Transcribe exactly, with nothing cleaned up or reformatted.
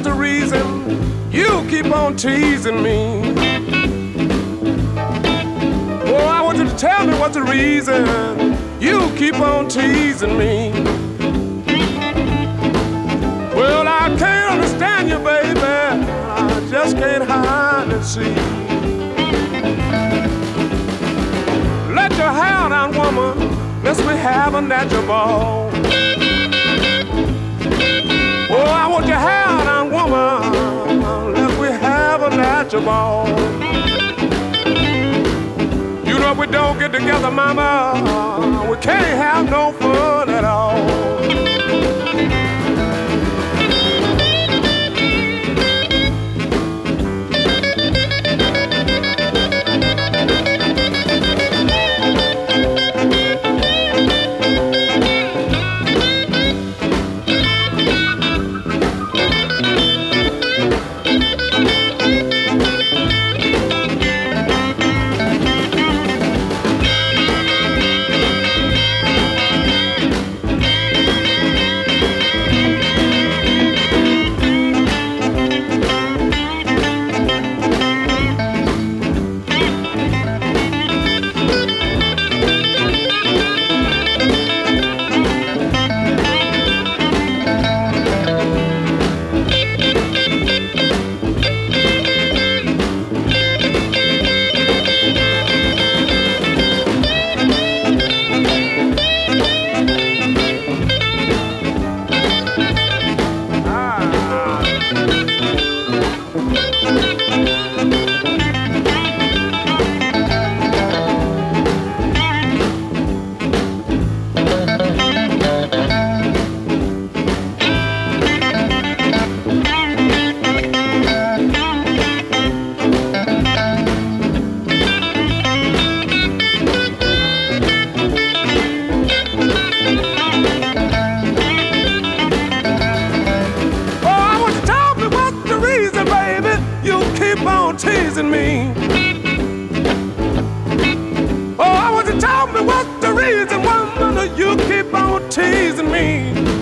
what's the reason you keep on teasing me. Oh, I want you to tell me what's the reason you keep on teasing me. Well, I can't understand you, baby. I just can't hide and see. Let your hair down, woman. Let's be having that your ball. Oh, I want your hair down, woman. Let's be having that your ball. You know if we don't get together, mama, we can't have no fun at all. Teasing me. Oh, I want you to tell me what's the reason, woman, you keep on teasing me.